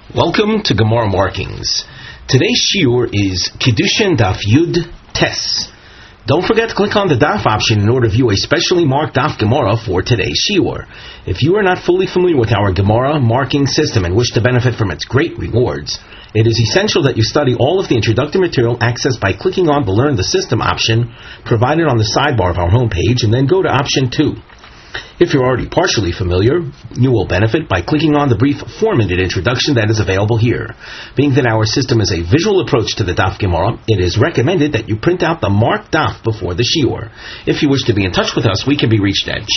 Welcome to Gemara Markings. Today's shiur is Kiddushin Daf Yud Tes. Don't forget to click on the Daf option in order to view a specially marked Daf Gemara for today's shiur. If you are not fully familiar with our Gemara marking system and wish to benefit from its great rewards, it is essential that you study all of the introductory material accessed by clicking on the Learn the System option provided on the sidebar of our homepage and then go to option 2. If you're already partially familiar, you will benefit by clicking on the brief 4-minute introduction that is available here. Being that our system is a visual approach to the Daf Gemara, it is recommended that you print out the marked Daf before the shiur. If you wish to be in touch with us, we can be reached at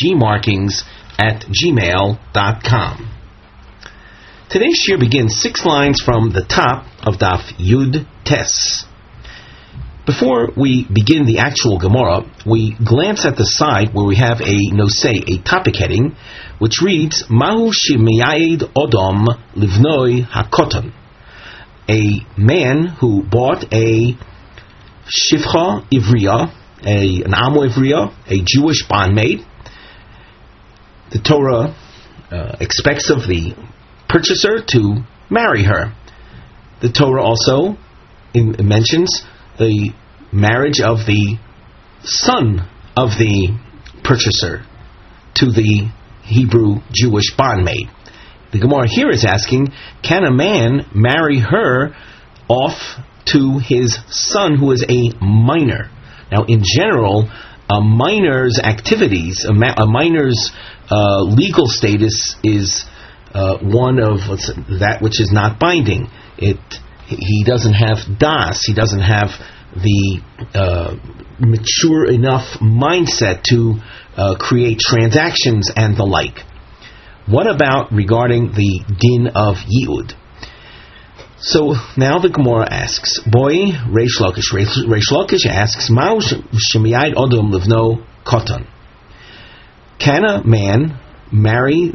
gmarkings@gmail.com. Today's shiur begins 6 lines from the top of Daf Yud Tes. Before we begin the actual Gemara, we glance at the side where we have a nosei, a topic heading, which reads, Mahu shemiyayed odom livnoi hakoton. A man who bought a shivcha ivriya, an amo ivriya, a Jewish bondmaid. The Torah expects of the purchaser to marry her. The Torah also mentions the marriage of the son of the purchaser to the Hebrew Jewish bondmaid. The Gemara here is asking, can a man marry her off to his son who is a minor? Now, in general, a minor's activities, a minor's legal status is one of that which is not binding. He doesn't have das, he doesn't have the mature enough mindset to create transactions and the like. What about regarding the din of yi'ud? So now the Gemara asks, Boy, Reish Lakish. Reish Lakish asks, Ma'u shemiyayid odom livno koton. Can a man marry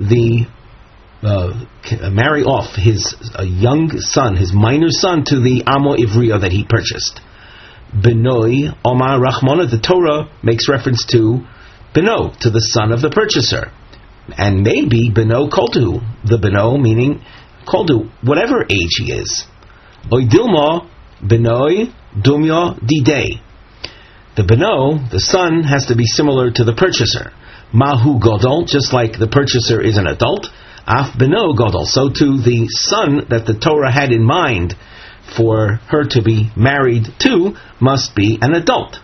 off his young son, his minor son, to the amo ivriya that he purchased? Benoi Omar Rachmana, the Torah makes reference to Beno, to the son of the purchaser. And maybe Beno Koltu, the Beno meaning Koltu, whatever age he is. Oidilma Benoi Dumya Didei. The Beno, the son, has to be similar to the purchaser. Mahu Godol, just like the purchaser is an adult. Af Beno Godol, so to the son that the Torah had in mind for her to be married to must be an adult.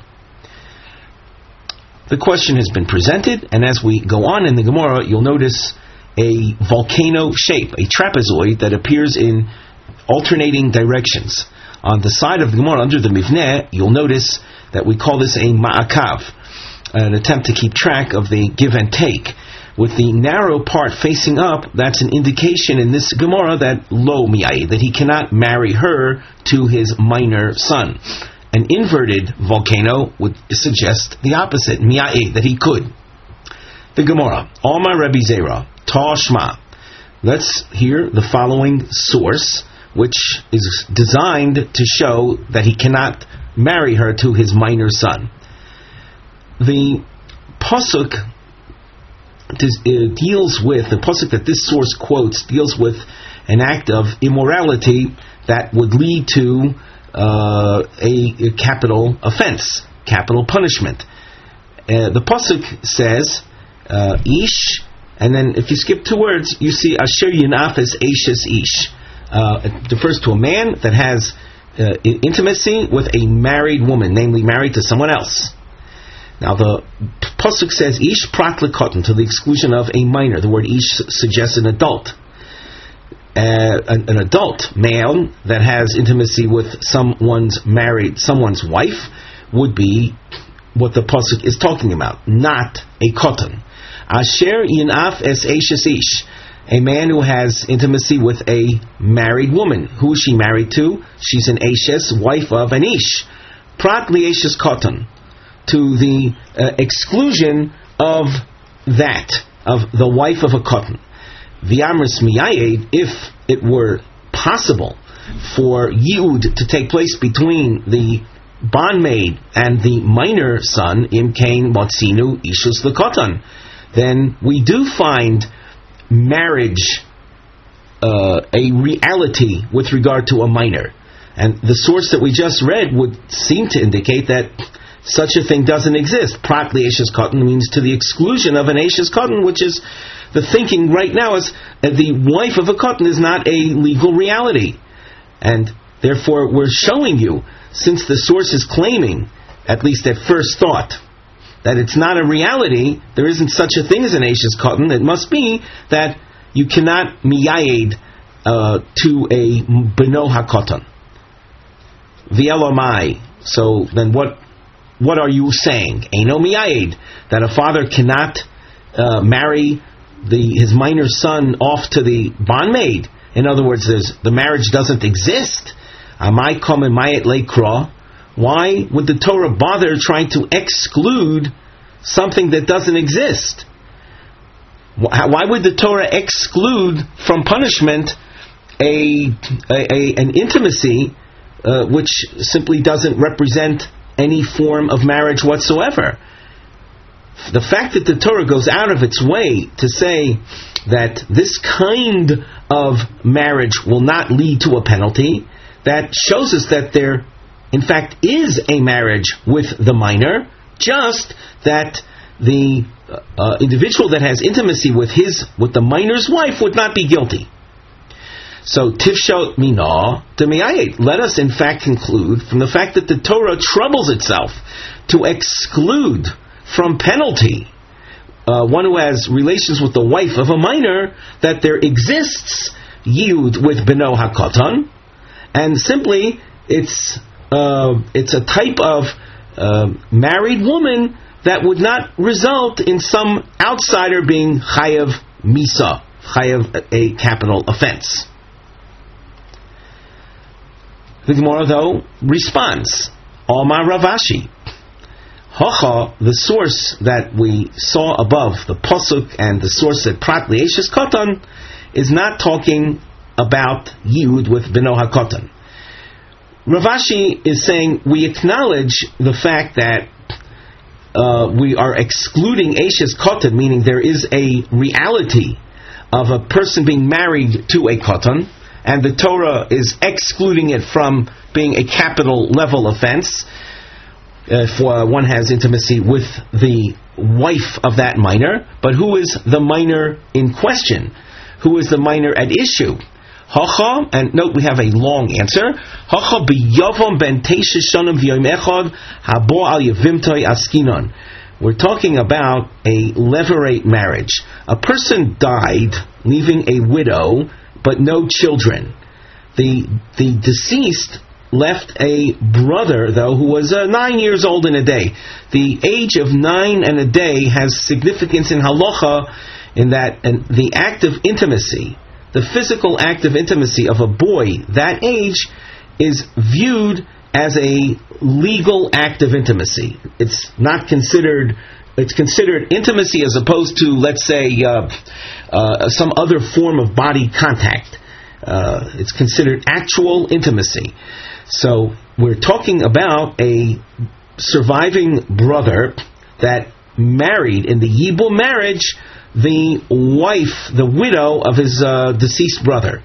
The question has been presented, and as we go on in the Gemara, you'll notice a volcano shape, a trapezoid that appears in alternating directions. On the side of the Gemara, under the Mivneh, you'll notice that we call this a ma'akav, an attempt to keep track of the give and take. With the narrow part facing up, that's an indication in this Gemara that lo miyayid, that he cannot marry her to his minor son. An inverted volcano would suggest the opposite, miyayid, that he could. The Gemara, Alma Rebbe Zera, Tashma. Let's hear the following source, which is designed to show that he cannot marry her to his minor son. The pasuk deals with, the pasuk that this source quotes deals with an act of immorality that would lead to a capital offense, capital punishment. The pasuk says, ish, and then if you skip 2 words, you see asher yinaf es eishes ish. It refers to a man that has intimacy with a married woman, namely married to someone else. Now the pasuk says ish prat lekoton, to the exclusion of a minor. The word ish suggests an adult. An adult male that has intimacy with someone's wife would be what the pasuk is talking about, not a koton. Asher yinaf es eishes ish, a man who has intimacy with a married woman. Who is she married to? She's an eishes, wife of an ish. Prat li eishes koton, to the exclusion of that, of the wife of a koton. V'amris miyayed, if it were possible for yi'ud to take place between the bondmaid and the minor son, im kain motzinu ishus l'koton, then we do find marriage a reality with regard to a minor. And the source that we just read would seem to indicate that such a thing doesn't exist. Prat li'eshes katan means to the exclusion of an eshes katan, which is the thinking right now is the wife of a katan is not a legal reality. And therefore we're showing you, since the source is claiming, at least at first thought, that it's not a reality, there isn't such a thing as an eshes katan, it must be that you cannot miyayed to a beno hakatan. V'elomai. So then what are you saying? Eino miyayed, that a father cannot marry his minor son off to the bondmaid. In other words, the marriage doesn't exist. Amai kom and mayet lekra. Why would the Torah bother trying to exclude something that doesn't exist? Why would the Torah exclude from punishment an intimacy which simply doesn't represent any form of marriage whatsoever? The fact that the Torah goes out of its way to say that this kind of marriage will not lead to a penalty, that shows us that there, in fact, is a marriage with the minor, just that the individual that has intimacy with the minor's wife would not be guilty. So, tifshot mina demiyayed. Let us, in fact, conclude from the fact that the Torah troubles itself to exclude from penalty one who has relations with the wife of a minor, that there exists yud with beno hakatan, and simply it's a type of married woman that would not result in some outsider being chayav misa, chayav a capital offense. The Gemara, though, responds, Omar Ravashi. Hocha, the source that we saw above, the Pasuk, and the source at Prat li'eshes katan, is not talking about Yud with Beno HaKatan. Ravashi is saying, we acknowledge the fact that we are excluding eshes katan, meaning there is a reality of a person being married to a katan, and the Torah is excluding it from being a capital level offense if one has intimacy with the wife of that minor. But who is the minor in question? Who is the minor at issue? Hacha, and note we have a long answer. Hacha biyavom ben teisha shanim v'yom echad habo al yevimtoi askinon. We're talking about a levirate marriage. A person died, leaving a widow, but no children. The deceased left a brother, though, who was 9 years old in a day. The age of 9 and a day has significance in halacha, in that the act of intimacy, the physical act of intimacy of a boy that age, is viewed as a legal act of intimacy. It's not considered. It's considered intimacy as opposed to, let's say, some other form of body contact. It's considered actual intimacy. So we're talking about a surviving brother that married in the Yibum marriage the wife, the widow of his deceased brother.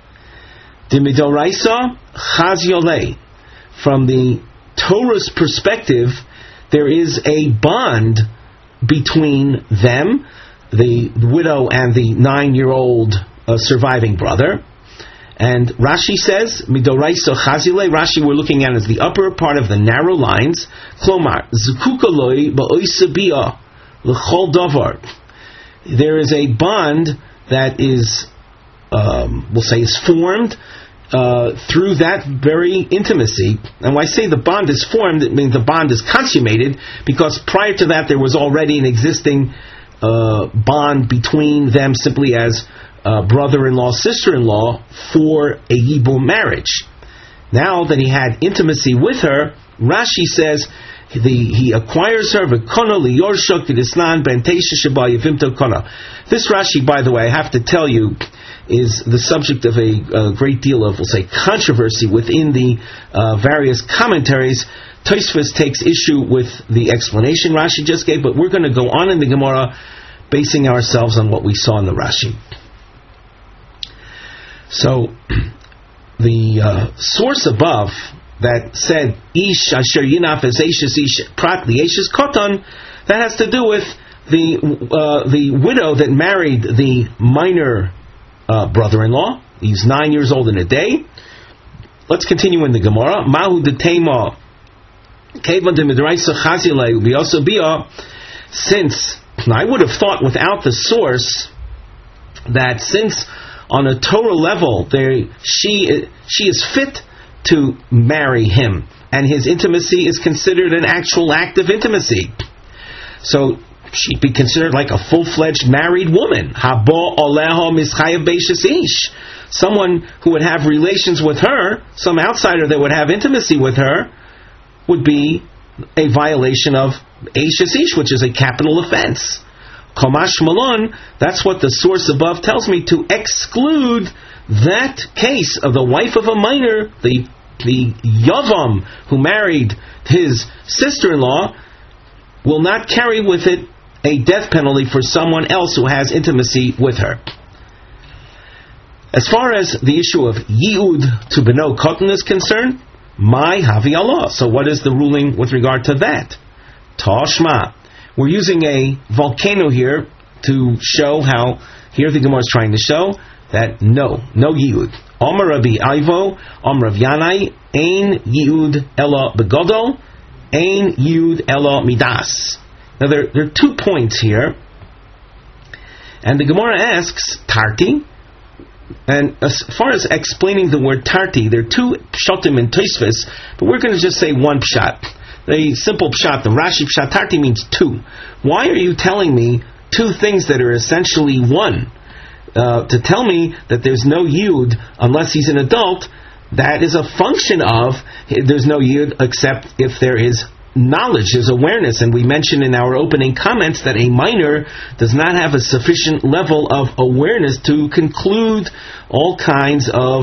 Dimidoraisa chaz yolei. From the Torah's perspective, there is a bond between them, the widow and the 9-year-old surviving brother. And Rashi says, Midoraisa chazile. Rashi we're looking at as the upper part of the narrow lines. Klomar, zukukaloi ba'oisa bia l'chol davar. There is a bond that is, we'll say, is formed through that very intimacy. And when I say the bond is formed, it means the bond is consummated, because prior to that there was already an existing bond between them, simply as brother-in-law, sister-in-law, for a Yibum marriage. Now that he had intimacy with her, Rashi says he acquires her. This Rashi, by the way, I have to tell you, is the subject of a great deal of, we'll say, controversy within the various commentaries. Tosfos takes issue with the explanation Rashi just gave, but we're going to go on in the Gemara, basing ourselves on what we saw in the Rashi. So, the source above that said, Ish asher yinaf es eishes ish prat li eishes koton, that has to do with the widow that married the minor brother-in-law. He's 9 years old in a day. Let's continue in the Gemara. Mahu detema kevan de midraisa chazile ubiyosa bia. Since I would have thought without the source that since on a Torah level she is fit to marry him, and his intimacy is considered an actual act of intimacy, so she'd be considered like a full-fledged married woman. Habo oleho mischayev beishes ish. Someone who would have relations with her, some outsider that would have intimacy with her, would be a violation of eishes ish, which is a capital offense. Komash malon, that's what the source above tells me, to exclude that case of the wife of a minor, the yavam who married his sister-in-law, will not carry with it a death penalty for someone else who has intimacy with her. As far as the issue of yi'ud to beno koton is concerned, my havi Allah. So what is the ruling with regard to that? Tashma. We're using a volcano here to show how, here the Gemara is trying to show that no yi'ud. Omar Rabbi Ivo, Omar Rav Yanai, ein yi'ud ela begodol, ein yi'ud ela midas. Now there are 2 points here, and the Gemara asks, Tarti, and as far as explaining the word Tarti, there are 2 pshatim in Tosfos, but we're going to just say 1 pshat. The simple pshat, the Rashi pshat, Tarti means 2. Why are you telling me 2 things that are essentially 1? To tell me that there's no yud unless he's an adult, that is a function of there's no yud except if there is knowledge, there's awareness. And we mentioned in our opening comments that a minor does not have a sufficient level of awareness to conclude all kinds of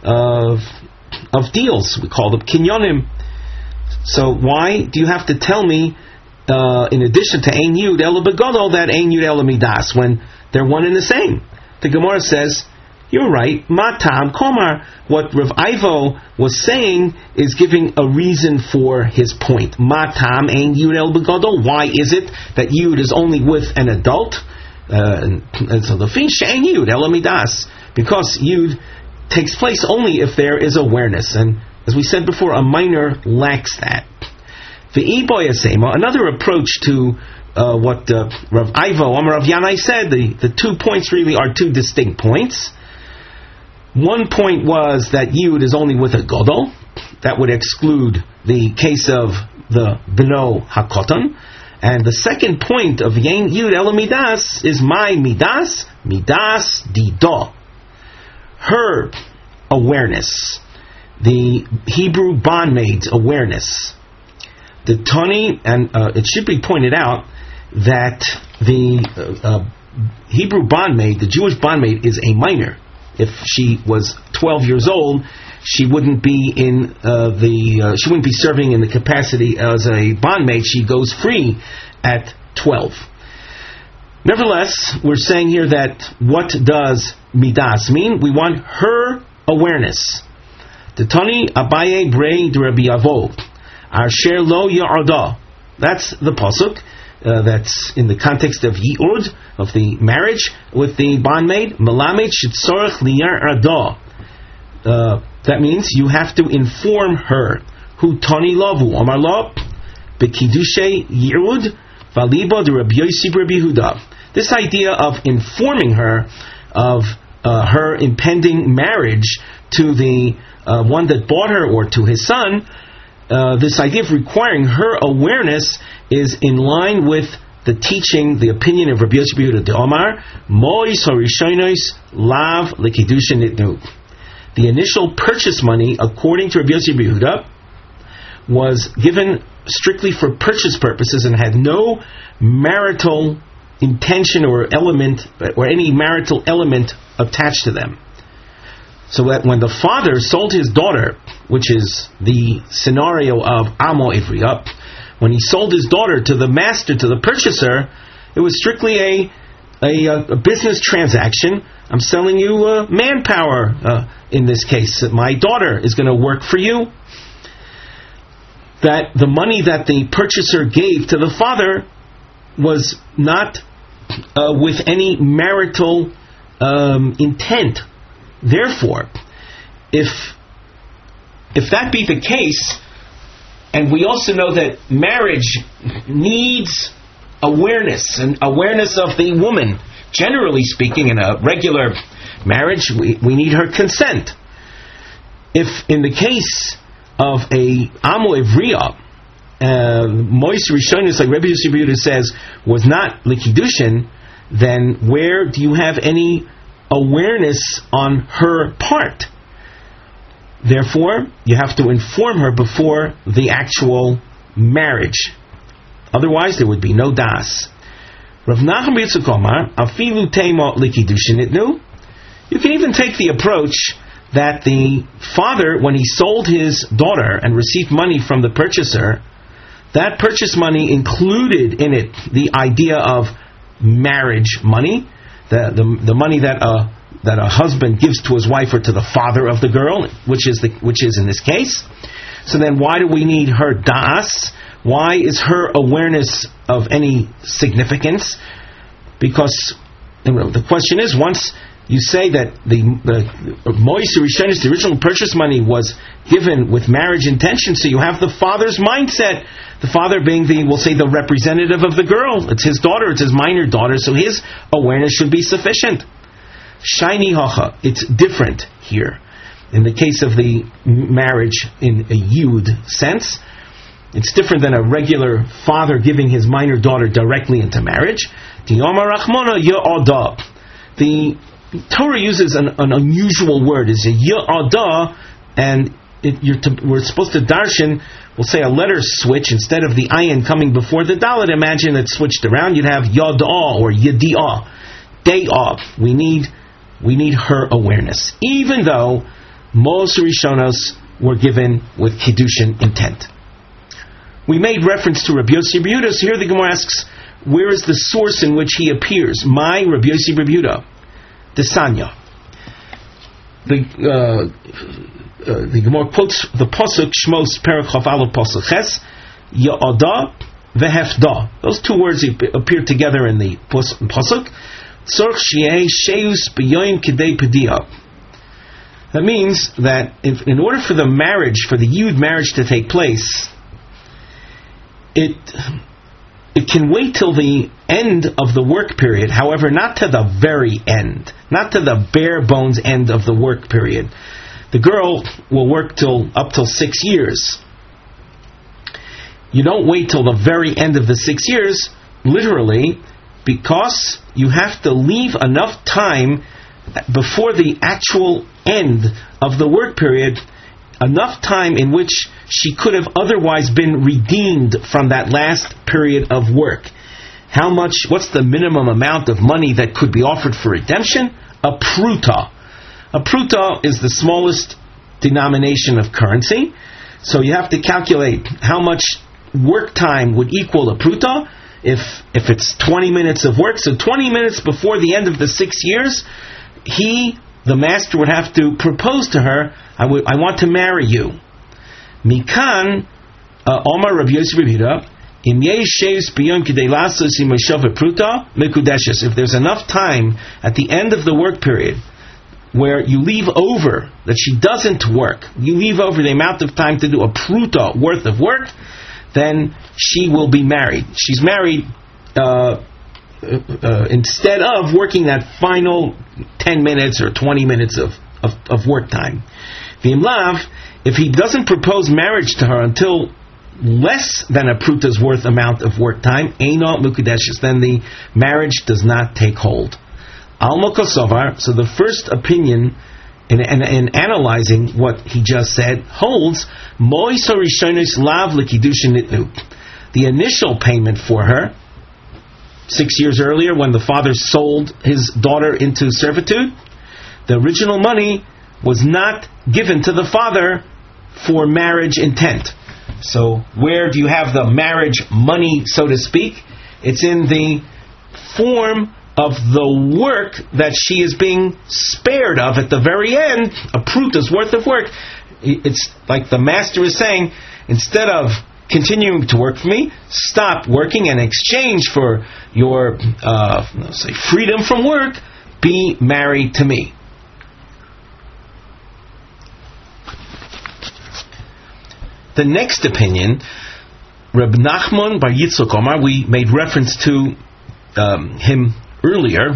deals. We call them kinyonim. So why do you have to tell me, in addition to ein yud ela begodol, that ein yud ela midas, when they're one and the same? The Gemara says, you're right, matam komar. What Rav Ivo was saying is giving a reason for his point. Matam ein yud ela begodol. Why is it that yud is only with an adult? And so the fin she'ein yud ela midas, because yud takes place only if there is awareness, and as we said before, a minor lacks that. Another approach to what Rav Ivo, Amar Rav Yanai said, the 2 points really are 2 distinct points. 1 point was that yud is only with a godol. That would exclude the case of the beno hakoton. And the second point of yen yud ela midas is my midas dido. Her awareness. The Hebrew bondmaid's awareness. The Tani, and it should be pointed out that the Hebrew bondmaid, the Jewish bondmaid, is a minor. If she was 12 years old, she wouldn't be she wouldn't be serving in the capacity as a bondmaid. She goes free at 12. Nevertheless, we're saying here that what does midas mean? We want her awareness. The Tani Abaye Brei de Rabbi Avo, Asher Lo Ya'arda. That's the pasuk. That's in the context of yi'ud, of the marriage with the bondmaid. Melamed Shitzorach Liya'arda. That means you have to inform her. Hu Tani Lavu Amar Lo Bekidushe Yi'ud Valiba de Rabbi Yossi Rabbi Yehuda. This idea of informing her of her impending marriage to the one that bought her, or to his son, this idea of requiring her awareness is in line with the teaching, the opinion of Rabbi Yossi Yehuda de Omar, Mois Harishonos Lav Lekidushin Nitnu. The initial purchase money, according to Rabbi Yossi Yehuda, was given strictly for purchase purposes and had no marital intention or element, or any marital element attached to them. So that when the father sold his daughter, which is the scenario of Amo Ivriya, when he sold his daughter to the master, to the purchaser, it was strictly a a business transaction. I'm selling you manpower. In this case, my daughter is going to work for you. That the money that the purchaser gave to the father was not with any marital intent. Therefore, if that be the case, and we also know that marriage needs awareness, and awareness of the woman. Generally speaking, in a regular marriage, we need her consent. If in the case of a Amo Ivriya, Mois Rishonis, like Rebbe Yossi Bar Yehuda says, was not L'Kiddushin, then where do you have any awareness on her part? Therefore, you have to inform her before the actual marriage. Otherwise, there would be no das. Rav Nachum Yitzchak Omar, afilu teima l'kiddushin itnu. You can even take the approach that the father, when he sold his daughter and received money from the purchaser, that purchase money included in it the idea of marriage money, the money that a husband gives to his wife or to the father of the girl, which is in this case. So then, why do we need her das? Why is her awareness of any significance? Because the question is, once you say that the Mois Rishonis, the original purchase money, was given with marriage intention, so you have the father's mindset. The father being we'll say the representative of the girl. It's his daughter, it's his minor daughter, so his awareness should be sufficient. Shiny hacha, it's different here. In the case of the marriage in a yud sense, it's different than a regular father giving his minor daughter directly into marriage. The Torah uses an unusual word. It's a ya'ada, and we're supposed to darshan, we'll say a letter switch, instead of the ayin coming before the dalet, imagine it switched around, you'd have yada or yadi'ah. Day'ah. We need her awareness. Even though most Rishonos were given with Kiddushin intent. We made reference to Rabbi Yossi Bar Yehuda, so here the Gemara asks, where is the source in which he appears? My Rabbi Yossi Bar Yehuda, the Sanya. The Gemara quotes the Pasuk, Shmos Perek Chaf Aleph Pasuk Ches, Ya'ada vehefda. Those two words appear together in the Pasuk. Tzorch shi'eh sheus b'yoyim kidei pediah. That means that in order for the marriage, for the Yud marriage to take place, it can wait till the end of the work period. However, not to the very end, not to the bare bones end of the work period. The girl will work up till 6 years. You don't wait till the very end of the 6 years, literally, because you have to leave enough time before the actual end of the work period, enough time in which she could have otherwise been redeemed from that last period of work. What's the minimum amount of money that could be offered for redemption? A pruta. A pruta is the smallest denomination of currency, so you have to calculate how much work time would equal a pruta. If it's 20 minutes of work, so 20 minutes before the end of the 6 years, the master would have to propose to her, I want to marry you. Mikan, Omar Rabbi Yossi Bar Yehuda, Im yesh biyom kidei lasos im pruta mekudeshes. If there's enough time at the end of the work period where you leave over, that she doesn't work, you leave over the amount of time to do a pruta worth of work, then she will be married. She's married instead of working that final 10 minutes or 20 minutes of work time. V'imlav, if he doesn't propose marriage to her until less than a pruta's worth amount of work time, eino mukudeshes, then the marriage does not take hold. Alma kosovar, so the first opinion in analyzing what he just said holds, mois harishonos lav l'kiddushin nitnu. The initial payment for her, 6 years earlier when the father sold his daughter into servitude, the original money was not given to the father for marriage intent. So where do you have the marriage money, so to speak? It's in the form of the work that she is being spared of at the very end, a pruta's worth of work. It's like the master is saying, instead of continuing to work for me, stop working, and in exchange for your freedom from work, be married to me. The next opinion, Reb Nachman bar Yitzchok Omar, we made reference to him earlier.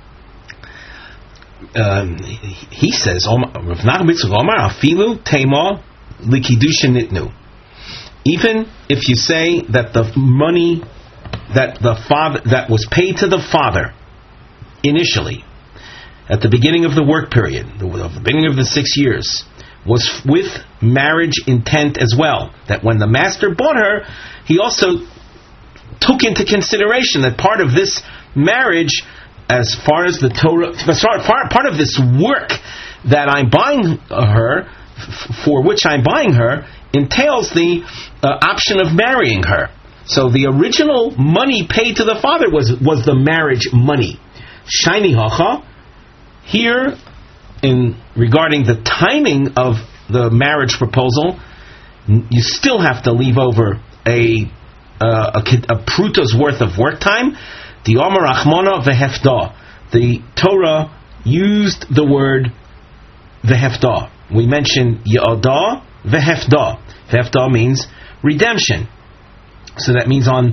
He says, Reb Nachman bar Yitzchok Omar, afilu tema likidushin nitnu. Even if you say that the money that the father that was paid to the father initially, at the beginning of the work period, the beginning of the 6 years, was with marriage intent as well. That when the master bought her, he also took into consideration that part of this marriage, as far as the Torah, part of this work that I'm buying her, for which I'm buying her, entails the option of marrying her. So the original money paid to the father was the marriage money. Shiny hacha, here, in regarding the timing of the marriage proposal, you still have to leave over a pruta's worth of work time. The Omer Achmona vehefda. The Torah used the word vehefda. We mentioned Ye'odah vehefda. Vehefda means redemption. So that means at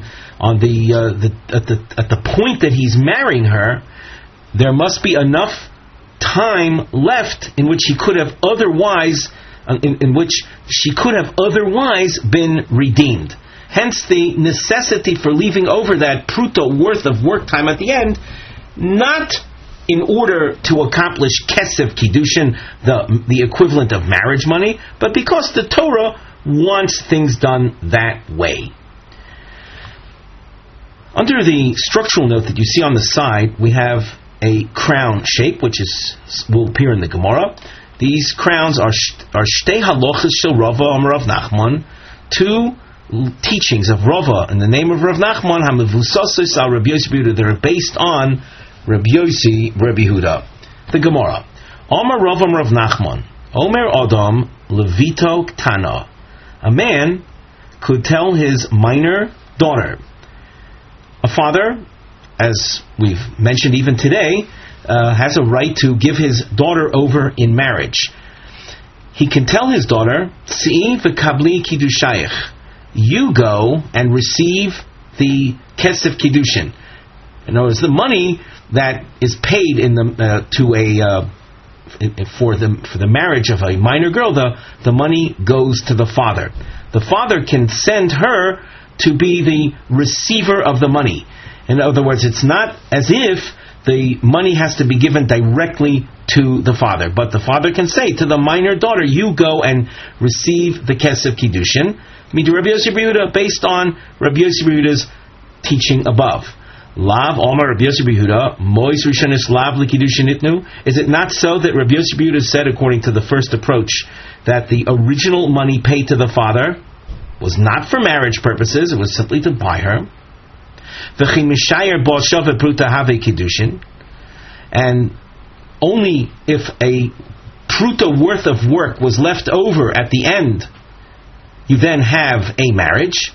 the point that he's marrying her, there must be enough time left in which he could have otherwise, in which she could have otherwise been redeemed. Hence the necessity for leaving over that pruta worth of work time at the end, not in order to accomplish kesef kiddushin, the equivalent of marriage money, but because the Torah wants things done that way. Under the structural note that you see on the side, we have a crown shape, which will appear in the Gemara. These crowns are shtei halochas shel Rava Amar Rav Nachman, two teachings of Rava in the name of Rav Nachman, hamevusasos al Rabbi Yossi Bar Yehuda, that are based on Rabbi Yossi Bar Yehuda. The Gemara, Amar Rav Amar Rav Nachman, Omer Adam levito ktana. A man could tell his minor daughter. A father, as we've mentioned even today, has a right to give his daughter over in marriage. He can tell his daughter, Tzi'i v'kabli kiddushayich, you go and receive the kesef kiddushin. In other words, the money that is paid for the marriage of a minor girl, the money goes to the father. The father can send her to be the receiver of the money. In other words, it's not as if the money has to be given directly to the father, but the father can say to the minor daughter, you go and receive the kesef kiddushin, Rabbi Yossi Bar Yehuda, based on Rabbi Yossi Bar Yehuda's teaching above. Lav Omar Rabbi Yossi Bar Yehuda, Mois Rishonis Lav L'Kiddushin Nitnu. Is it not so that Rabbi Yossi Bar Yehuda said, according to the first approach, that the original money paid to the father was not for marriage purposes, it was simply to buy her? And only if a pruta worth of work was left over at the end, you then have a marriage.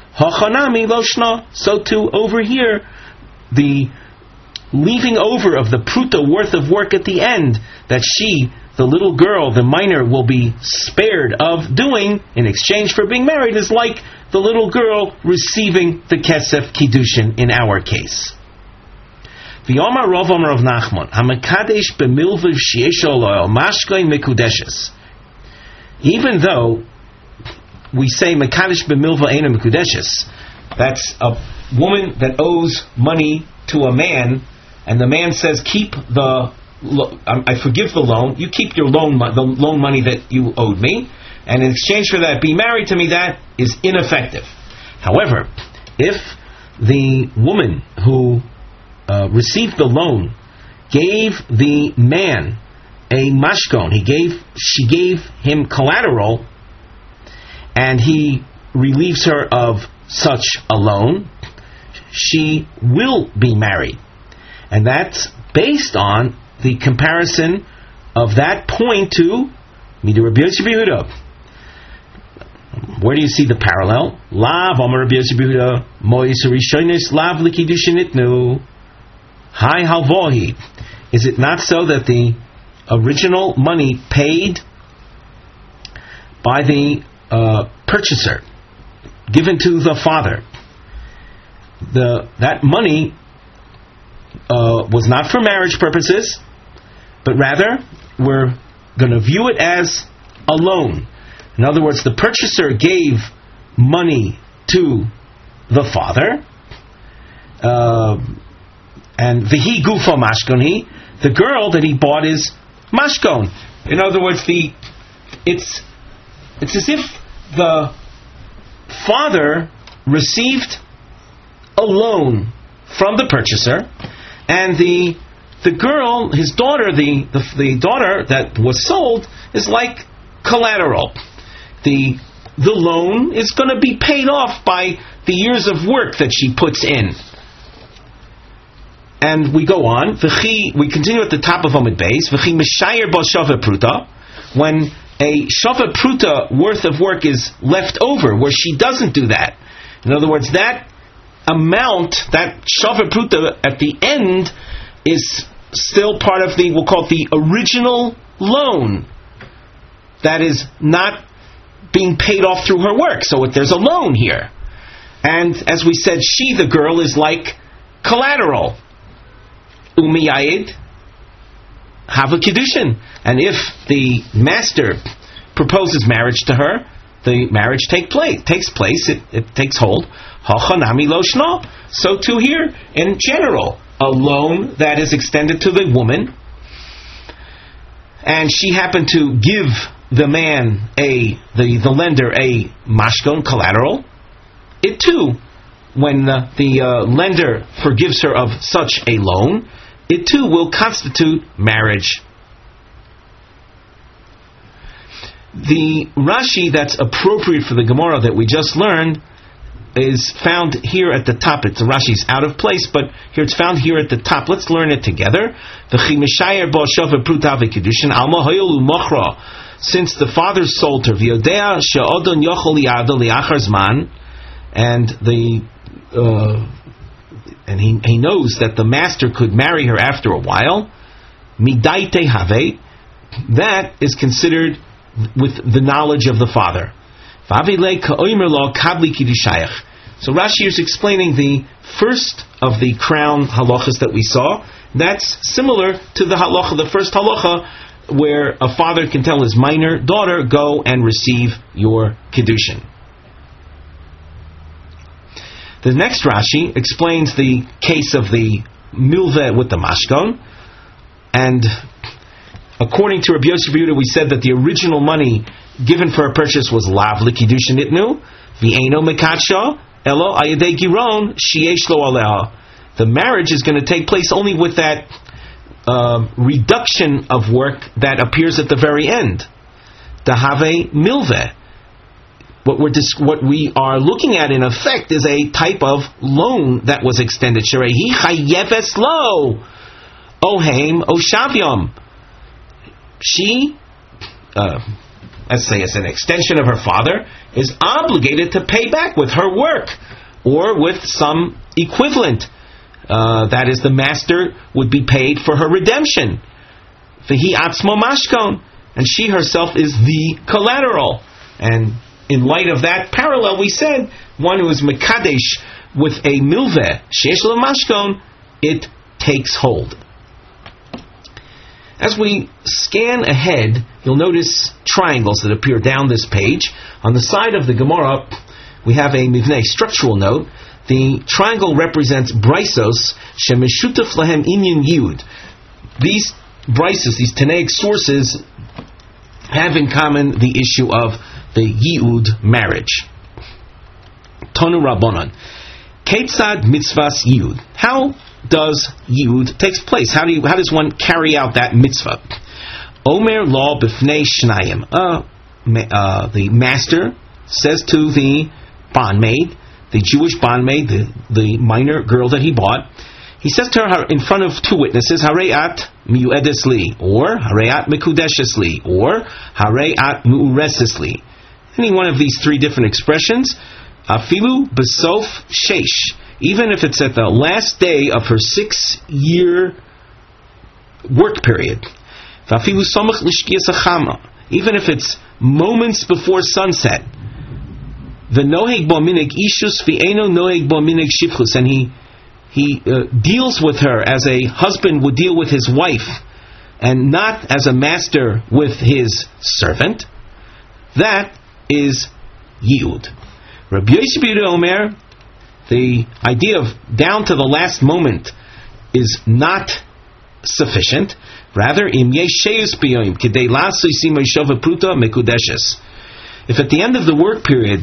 So too over here, the leaving over of the pruta worth of work at the end, that she, the little girl, the minor, will be spared of doing in exchange for being married, is like the little girl receiving the kesef kiddushin in our case. V'yomar Rav Amar Rav Nachman, hamakadesh b'milvav sheyesh oloel mashkoin mekudeshes. Even though we say mekadesh b'milva eina mekudeshes, that's a woman that owes money to a man, and the man says, keep I forgive the loan, you keep your loan money that you owed me, and in exchange for that, be married to me, that is ineffective. However, if the woman who received the loan gave the man a mashkon, she gave him collateral, and he relieves her of such a loan, she will be married. And that's based on the comparison of that point to Midah Rabbi Yossi bar Yehuda. Where do you see the parallel? Lav Amar Rabbi Yossi bar Yehuda Mois Rishonis Lav L'Kiddushin Nitnu Hai Halvohi. Is it not so that the original money paid by the purchaser, given to the father, that money was not for marriage purposes, but rather we're going to view it as a loan. In other words, the purchaser gave money to the father, and vihi gufa mashkoni, the girl that he bought is mashkon. In other words, it's as if the father received a loan from the purchaser, and the girl, his daughter, the daughter that was sold, is like collateral. The loan is going to be paid off by the years of work that she puts in. And we go on. We continue at the top of Amud Beis. V'chi mishayer bo shava pruta. When a shava pruta worth of work is left over, where she doesn't do that. In other words, that amount, that shava pruta at the end, is still part of we'll call it the original loan. That is not being paid off through her work. So there's a loan here. And as we said, she, the girl, is like collateral. Umiyayid have a kiddushin, and if the master proposes marriage to her, the marriage takes place. It takes hold. Hachanami lo shna. So too here, in general, a loan that is extended to the woman, and she happened to give the man the lender a mashkon collateral. It too, when the lender forgives her of such a loan, it too will constitute marriage. The Rashi that's appropriate for the Gemara that we just learned is found here at the top. It's Rashi's out of place, but here it's found here at the top. Let's learn it together. Since the father sold her, and he knows that the master could marry her after a while, midaite have, that is considered with the knowledge of the father. So Rashi is explaining the first of the crown halachas that we saw. That's similar to the halacha, the first halacha, where a father can tell his minor daughter, go and receive your kiddushin. The next Rashi explains the case of the milveh with the mashkon, and according to Rabbi Yossi bar Yehuda, we said that the original money given for a purchase was lav l'kiddushin nitnu v'eino mekatsha elo ayadei giron sheyesh lo aleha. The marriage is going to take place only with that reduction of work that appears at the very end. Dahave milveh. What we are looking at, in effect, is a type of loan that was extended. Sherehi chayeves lo oheim oshavyom. She, let's say as an extension of her father, is obligated to pay back with her work or with some equivalent. That is, the master would be paid for her redemption. V'hi atzmo mashkon, and she herself is the collateral. And in light of that parallel, we said one who is mekadesh with a milveh sheyesh lo mashkon, it takes hold. As we scan ahead, you'll notice triangles that appear down this page. On the side of the Gemara, we have a mivnei structural note. The triangle represents brisos shemeshutaf lahem inyan yud. These brisos, these Tanaic sources, have in common the issue of the Yiyud marriage. Tonu Rabbanon. Ketzad mitzvahs Yiyud. How does Yiyud takes place? How does one carry out that mitzvah? Omer law b'fnei shnayim. The master says to the bondmaid, the Jewish bondmaid, the minor girl that he bought, He says to her in front of two witnesses, Hareat miuedes li, or Hareat mikudeshes li, or Hareat mu'ureses li. Any one of these three different expressions, afilu besof sheish, even if it's at the last day of her 6-year work period. Vafilu somach lishkias achama, even if it's moments before sunset. V'noheg bo minig ishus v'eno noheg bo minig shifchus, and he deals with her as a husband would deal with his wife, and not as a master with his servant. That is yield. Rabbi Yosef Omer, the idea of down to the last moment is not sufficient. Rather, im yeshayus b'yoyim k'dei lasu yisima yishova pruta mekudeshes. If at the end of the work period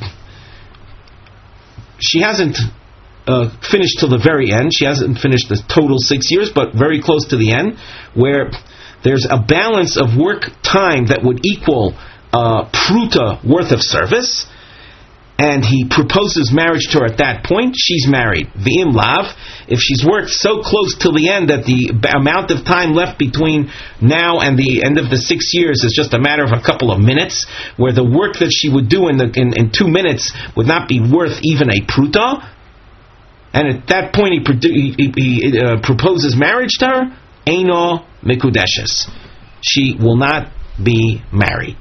she hasn't finished till the very end, she hasn't finished the total 6 years, but very close to the end, where there's a balance of work time that would equal pruta worth of service, and he proposes marriage to her at that point, she's married. V'im lav, if she's worked so close till the end that the amount of time left between now and the end of the 6 years is just a matter of a couple of minutes, where the work that she would do in 2 minutes would not be worth even a pruta, and at that point he proposes marriage to her, eino mekudeshes. She will not be married.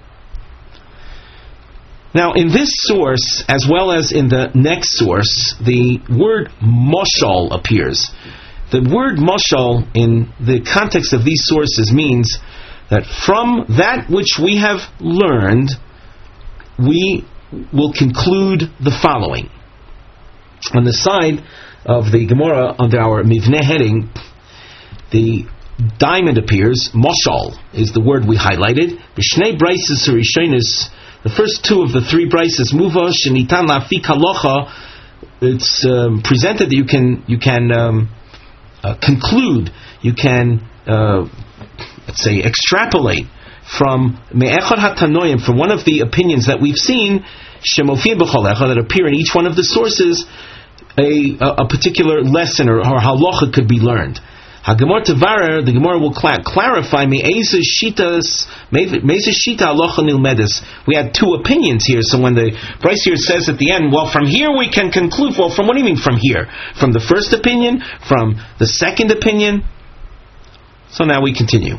Now, in this source, as well as in the next source, the word moshal appears. The word moshal, in the context of these sources, means that from that which we have learned, we will conclude the following. On the side of the Gemara, under our Mivneh heading, the diamond appears. Moshal is the word we highlighted. B'shnei braises harishonos, the first two of the three brises, muva shenitan lafik halacha, it's presented that you can conclude, you can let's say extrapolate from me'echad hatanoim, from one of the opinions that we've seen, shemofim b'cholecha, that appear in each one of the sources, a particular lesson or halacha could be learned. HaGemor Tevarer, the Gemara will clarify me'ezeh shita halacha nilmedes. We had two opinions here, so when the Bryce here says at the end, well, from here we can conclude. Well, from what do you mean from here? From the first opinion? From the second opinion? So now we continue.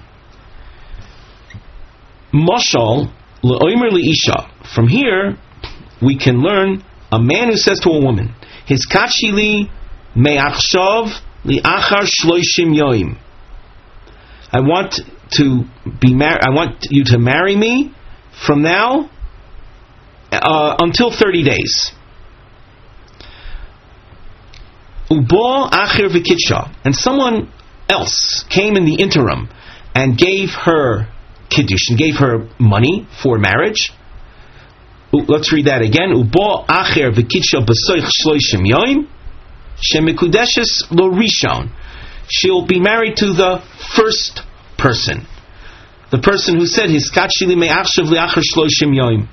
Moshal le'omer li'isha. From here we can learn a man who says to a woman, his kachili me'achshav li'achar shloishim yoim. I want you to marry me from now until 30 days. Ubo acher v'kitsha, and someone else came in the interim and gave her kiddush and gave her money for marriage. Let's read that again. Ubo acher v'kitsha b'soich shloishim yoim. Shemikudeshes lo rishon. She'll be married to the first person, the person who said his katshili me'achshav li'achar shloshim yoim.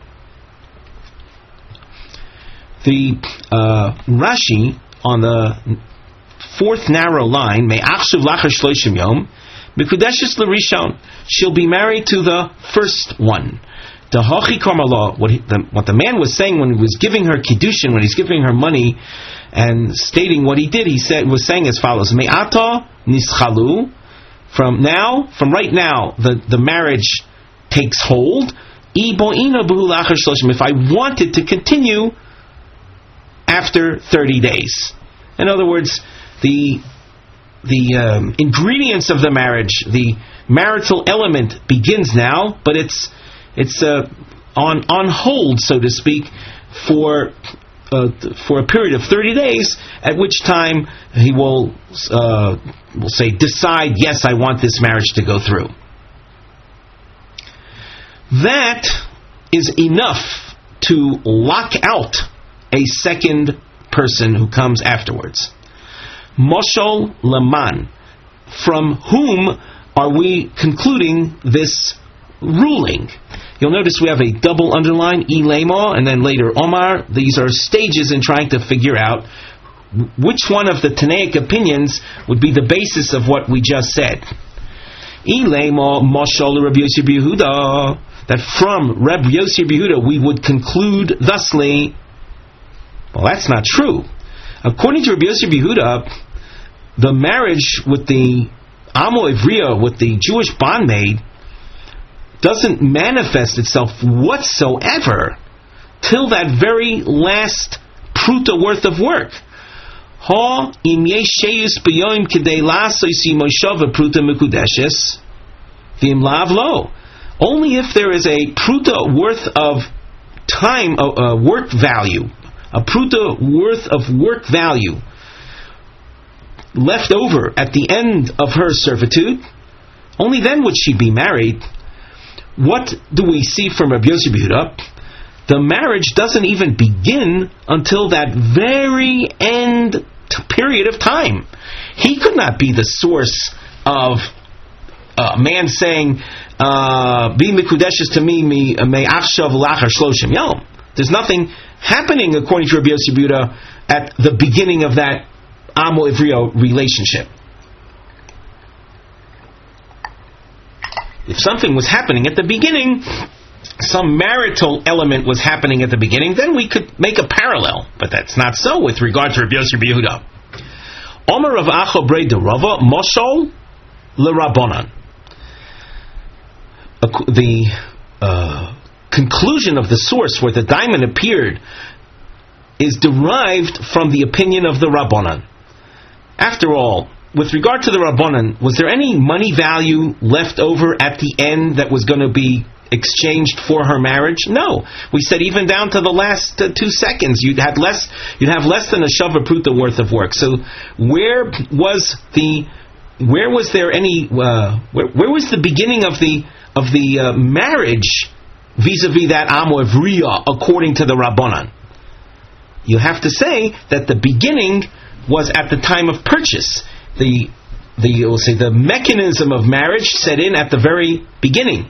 The Rashi on the fourth narrow line, me'achshav li'achar shloshim yom, mikudeshes lo rishon. She'll be married to the first one. The Hachi Karmala, what the man was saying when he was giving her kiddushin, when he's giving her money, and stating what he did, was saying as follows: Me'ata nischalu, from right now, the marriage takes hold. If I wanted to continue after 30 days, in other words, the ingredients of the marriage, the marital element begins now, but it's on hold, so to speak, for a period of 30 days, at which time he will say, decide, yes, I want this marriage to go through. That is enough to lock out a second person who comes afterwards. Moshel Laman, from whom are we concluding this ruling? You'll notice we have a double underline, Ilema, and then later Omar. These are stages in trying to figure out which one of the Tanaic opinions would be the basis of what we just said? That from Reb Yossi Yehuda we would conclude thusly. Well, that's not true. According to Reb Yossi Yehuda, the marriage with the Amo Ivriya, with the Jewish bondmaid, doesn't manifest itself whatsoever till that very last pruta worth of work. Ha im yeshayus b'yoim k'dei la'asoisi moshava pruta mekudeshes v'im lav lo. Only if there is a pruta worth of time, work value, a pruta worth of work value left over at the end of her servitude, only then would she be married. What do we see from Rabbi Yossi Yehuda? The marriage doesn't even begin until that very end period of time. He could not be the source of a man saying, "Be mikudeshes to me, me achshav lachar shloshim yom." There's nothing happening, according to Rabbi Yossi Yehuda, at the beginning of that Amo Ivriya relationship. If something was happening at the beginning, some marital element was happening at the beginning, then we could make a parallel. But that's not so with regard to Rabbi Yossi Yehuda. Omer Rav Acha Brei de Rava Moshol LeRabbanan. The conclusion of the source where the diamond appeared is derived from the opinion of the Rabbanan. After all, with regard to the Rabbanan, was there any money value left over at the end that was going to be exchanged for her marriage? No. We said even down to the last 2 seconds, you'd have less than a shava pruta worth of work. So where was the beginning of the marriage vis-a-vis that Amo Ivriya according to the Rabbanan? You have to say that the beginning was at the time of purchase. The mechanism of marriage set in at the very beginning,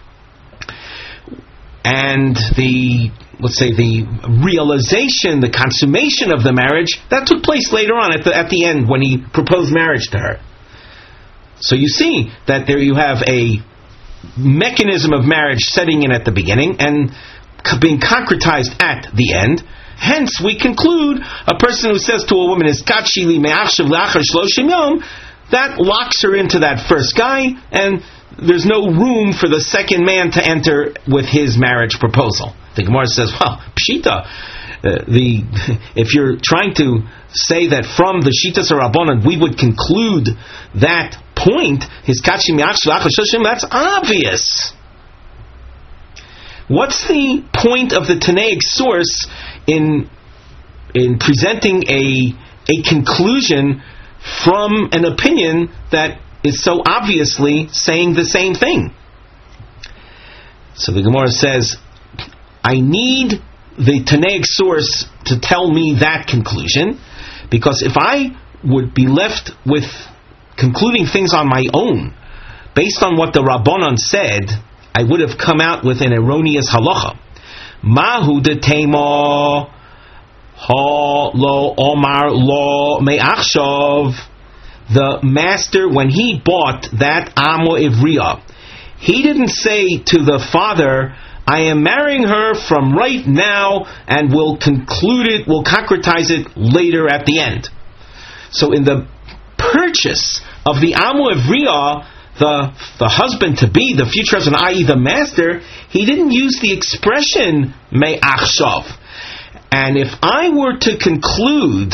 and the realization, the consummation of the marriage, that took place later on at the end when he proposed marriage to her. So you see that there you have a mechanism of marriage setting in at the beginning and being concretized at the end. Hence, we conclude a person who says to a woman, "Iskatshili me'achshav la'achar shloshim yom," that locks her into that first guy, and there's no room for the second man to enter with his marriage proposal. The Gemara says, well, pshita, if you're trying to say that from the Shitas Rabbanan we would conclude that point, Iskatshili me'achshav la'achar shloshim, that's obvious. What's the point of the Tanaic source in presenting a conclusion from an opinion that is so obviously saying the same thing? So the Gemara says, I need the Tanaic source to tell me that conclusion, because if I would be left with concluding things on my own, based on what the Rabbanan said, I would have come out with an erroneous halacha. Mahu de tema ha lo omar lo me'achshav. The master, when he bought that Amo Ivriya, he didn't say to the father, I am marrying her from right now and we'll concretize it later at the end. So in the purchase of the Amo Ivriya, the husband-to-be, the future husband, i.e. the master, he didn't use the expression me'achshav. And if I were to conclude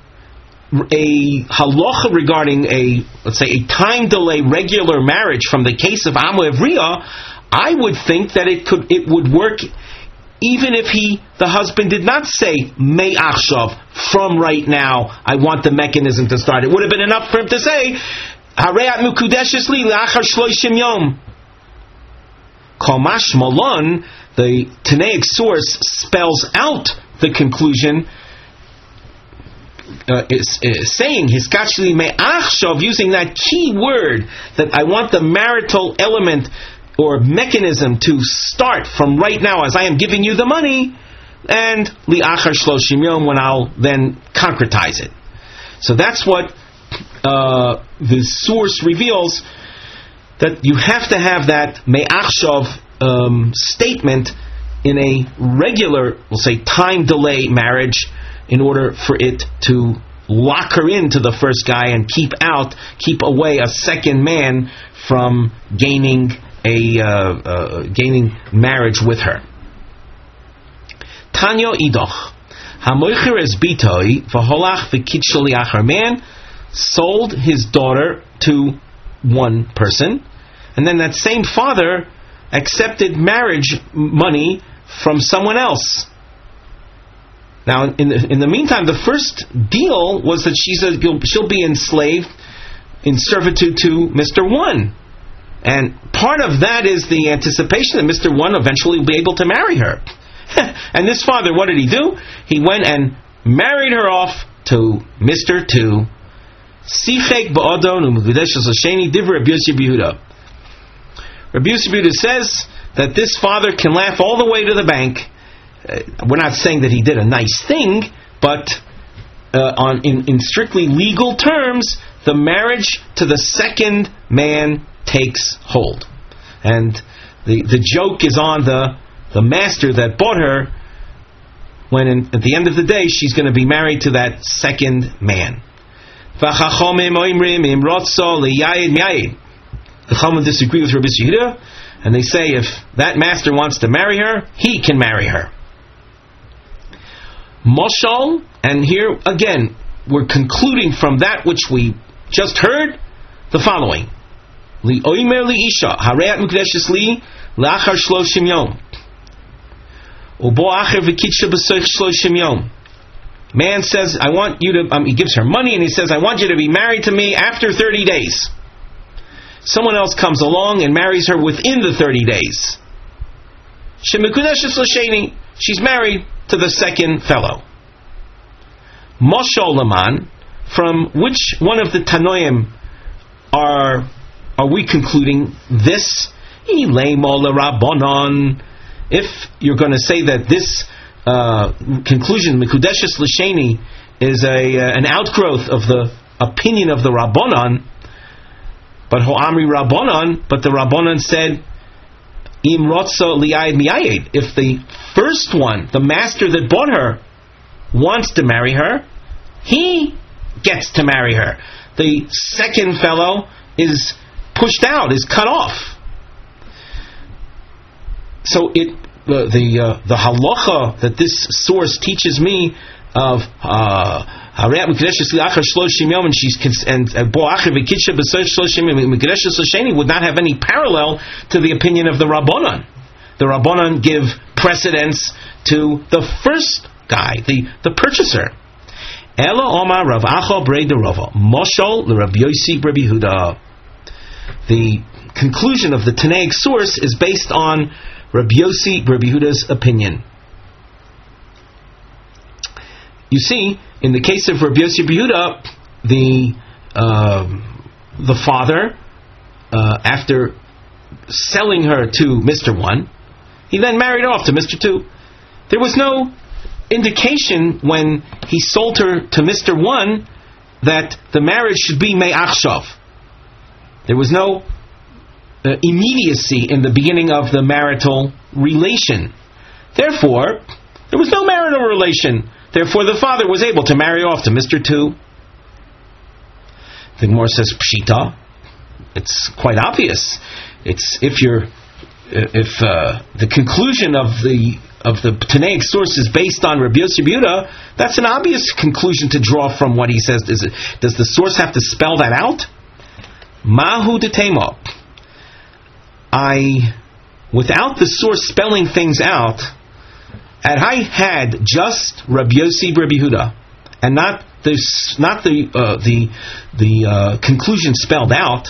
a halacha regarding a time delay regular marriage from the case of Amo Ivriya, I would think that it would work even if the husband did not say me'achshav, from right now I want the mechanism to start. It would have been enough for him to say Hareat mukudeshes li la'achar shloshim yom. Kamash Malon, the Tanaic source spells out the conclusion, is saying hiskachli me'achshav, using that key word that I want the marital element or mechanism to start from right now as I am giving you the money, and li'achar shloshim yom, when I'll then concretize it. So that's what the source reveals, that you have to have that me'achshav statement in a regular, we'll say, time delay marriage in order for it to lock her into the first guy and keep away a second man from gaining marriage with her. Tanya idoch hamoicher es bitoi v'holach v'kitshaliach. Her man sold his daughter to one person, and then that same father accepted marriage money from someone else. Now, in the meantime, the first deal was that she'll be enslaved in servitude to Mr. One. And part of that is the anticipation that Mr. One eventually will be able to marry her. And this father, what did he do? He went and married her off to Mr. Two. Sichek ba'odon u'mekudesh l'sheni divrei Rabbi Yossi Yehuda. Rabbi Yossi Yehuda says that this father can laugh all the way to the bank. We're not saying that he did a nice thing, but in strictly legal terms, the marriage to the second man takes hold. And the joke is on the master that bought her, when at the end of the day she's going to be married to that second man. The Chachamim disagree with Rabbi Yehuda, and they say if that master wants to marry her, he can marry her. Moshal, and here again we're concluding from that which we just heard the following: Li oimer li isha hareat mukdeshes li la'achar shloshim yom ubo acher v'kitsha b'soich shloshim yom. Man says, I want you to, he gives her money and he says, I want you to be married to me after 30 days. Someone else comes along and marries her within the 30 days. Shemekudeshes l'sheni, she's married to the second fellow. Moshol Laman, from which one of the Tanoim are we concluding this? If you're going to say that this conclusion, Mekudeshes L'Sheni, is an outgrowth of the opinion of the Rabbanon, but Ho'amri Rabbanon, but the Rabbanon said, Im Rotzo Li'ayed Mi'ayed, if the first one, the master that bought her, wants to marry her, he gets to marry her. The second fellow is pushed out, is cut off. So the halacha that this source teaches me of and would not have any parallel to the opinion of the Rabbanon. The Rabbanon give precedence to the first guy, the purchaser. Ela Omar Rav Acha Brei Rava Moshol Rabbi Yossi Rabbi Yehuda. The conclusion of the Tanaic source is based on Rabbi Yossi Rabbi Yehuda's opinion. You see, in the case of Rabbi Yossi Rabbi Yehuda, the father, after selling her to Mr. One, he then married off to Mr. Two. There was no indication when he sold her to Mr. One that the marriage should be me'achshav. There was no immediacy in the beginning of the marital relation. Therefore, there was no marital relation. Therefore, the father was able to marry off to Mr. Two. The Gemara says, Pshita. It's quite obvious. It's if the conclusion of the Tanaic source is based on Rabbi Yossi Yehuda, that's an obvious conclusion to draw from what he says. Does the source have to spell that out? Mahu detema. Without the source spelling things out, had I had just Rabbi Yossi Rabbi Yehuda and not the conclusion spelled out,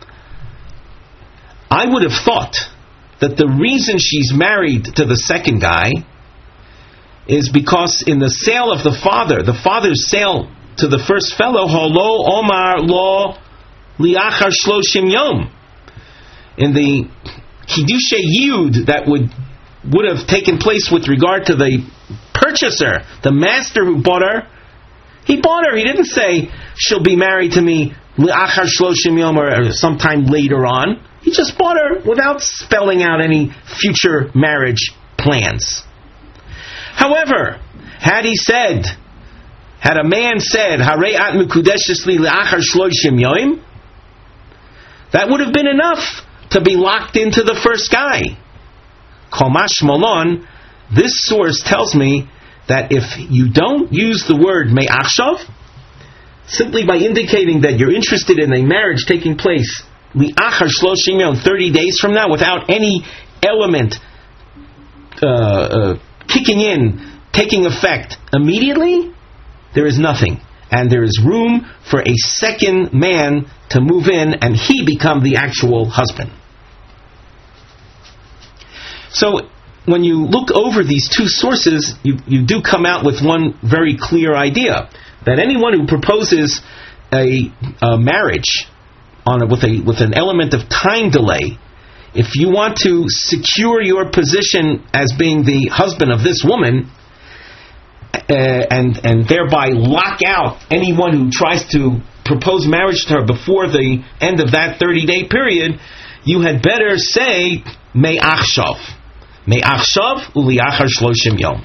I would have thought that the reason she's married to the second guy is because in the sale of the father's sale to the first fellow, Holo Omar Lo Liachar Shloshim Yom, in the Kiddushay Yud that would have taken place with regard to the purchaser, the master who bought her, He bought her. He didn't say, she'll be married to me l'achar shloshim yom, or sometime later on. He just bought her without spelling out any future marriage plans. However, had a man said, Harei at mekudeshes li l'achar shloshim yom, that would have been enough to be locked into the first guy. Kol mashmalon, this source tells me that if you don't use the word me'achshav, simply by indicating that you're interested in a marriage taking place li'achar shloshim yom, 30 days from now, without any element kicking in, taking effect immediately, there is nothing. And there is room for a second man to move in and he become the actual husband. So when you look over these two sources, you do come out with one very clear idea, that anyone who proposes a marriage with an element of time delay, if you want to secure your position as being the husband of this woman, and thereby lock out anyone who tries to propose marriage to her before the end of that 30-day period, you had better say me'achshav. Me'achshav u'li'achar shloshim yom.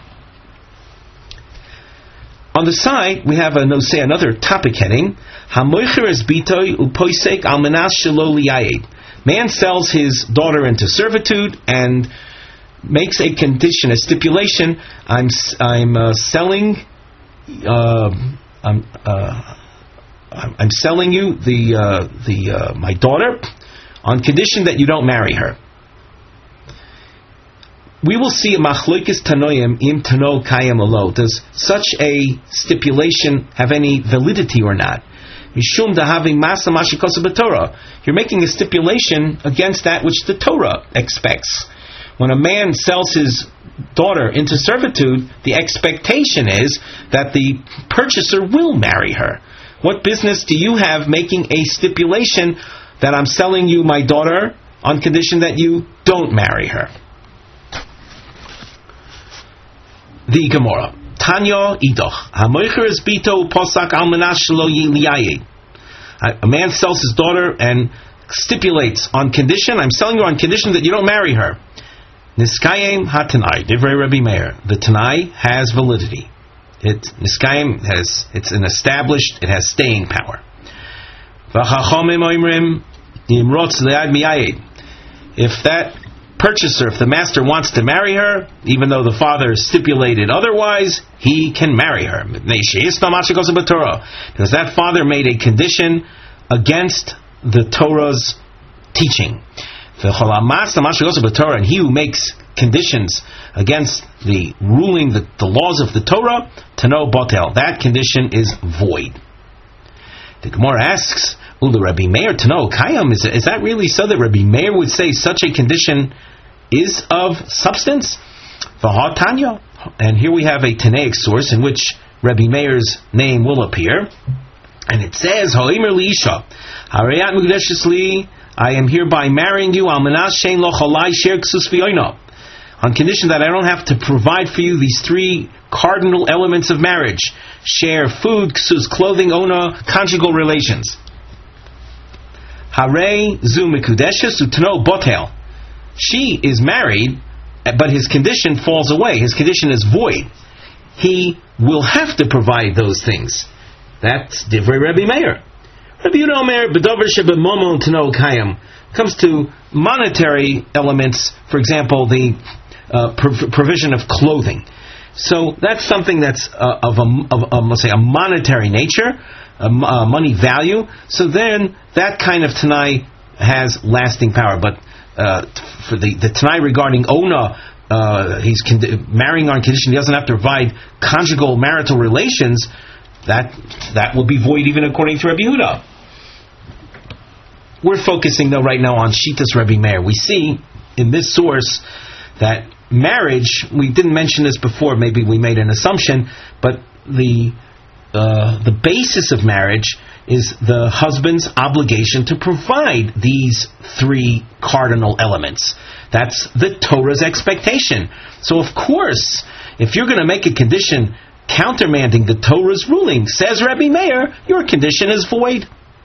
On the side, we have another topic heading, Hamoicher es bitoi u'poisek al menas shelo liyayed. Man sells his daughter into servitude and makes a condition, a stipulation. I'm selling you my daughter on condition that you don't marry her. We will see a machloikis tanoim im tano kayam alo. Does such a stipulation have any validity or not? Mishum dahaving masa mashikosa b'Torah. You're making a stipulation against that which the Torah expects. When a man sells his daughter into servitude, the expectation is that the purchaser will marry her. What business do you have making a stipulation that I'm selling you my daughter on condition that you don't marry her? The Gemara. Tanya idoch. Hamoicher es bito posak al menas shelo liyayed. A man sells his daughter and stipulates on condition, I'm selling you on condition that you don't marry her. Niskayim hatanai, divrei Rabbi Meir. The Tanai has validity. Niskayim it's an established, it has staying power. V'chachomim oimrim imrotz le'ad miyayed. If that purchaser, if the master wants to marry her, even though the father stipulated otherwise, he can marry her. Because that father made a condition against the Torah's teaching. And he who makes conditions against the ruling, the laws of the Torah, to know botel, that condition is void. The Gemara asks, the Rabbi Meir to know kayam, is that really so that Rabbi Meir would say such a condition is of substance? V'ha-tanya. And here we have a Tanaic source in which Rabbi Meir's name will appear. And it says, Ha'omer li'isha, Hareyat mukdeshes li, I am hereby marrying you, al menas shein lo chalai sher ksus v'yoino, on condition that I don't have to provide for you these three cardinal elements of marriage: share, food, ksus, clothing, ona, conjugal relations. Harei zu mekudeshes utno botel. She is married, but his condition falls away. His condition is void. He will have to provide those things. That's divrei Rabbi Meir. Rabbi Yehuda Omer b'dover shebemomon tano kayam comes to monetary elements. For example, the provision of clothing. So that's something that's of let's say a monetary nature, money value. So then that kind of Tanai has lasting power. But for the Tanai regarding Ona, he's marrying on condition he doesn't have to provide conjugal marital relations. That will be void even according to Rabbi Yehuda. We're focusing though right now on Shitas Rabbi Meir. We see in this source that marriage, we didn't mention this before, maybe we made an assumption, but the basis of marriage is the husband's obligation to provide these three cardinal elements. That's the Torah's expectation. So of course, if you're going to make a condition countermanding the Torah's ruling. Says Rabbi Meir, your condition is void.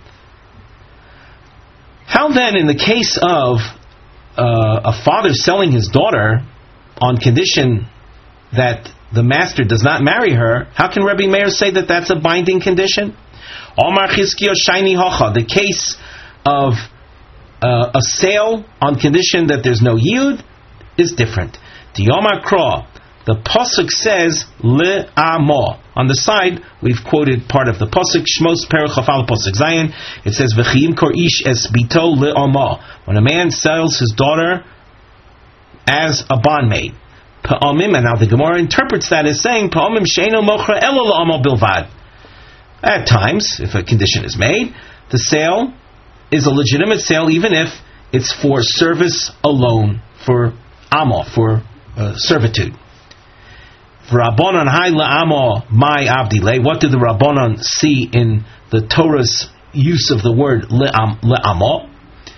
How then, in the case of a father selling his daughter on condition that the master does not marry her, how can Rabbi Meir say that that's a binding condition? Omar Chizkiyo Shaini Hocha, the case of a sale on condition that there's no yud is different. The Omar Kra, the pasuk says le'amo. On the side, we've quoted part of the pasuk Shmos Perach Chafal pasuk Zayin. It says v'chiyim kor ish es bito le'amo. When a man sells his daughter as a bondmaid, pa'amim, and now the Gemara interprets that as saying pa'amim sheino mochra elo le'amo bilvad. At times, if a condition is made, the sale is a legitimate sale, even if it's for service alone, for amo, for servitude. Rabbanon hai la'amo mai avdile. What do the Rabbanon see in the Torah's use of the word le'amo?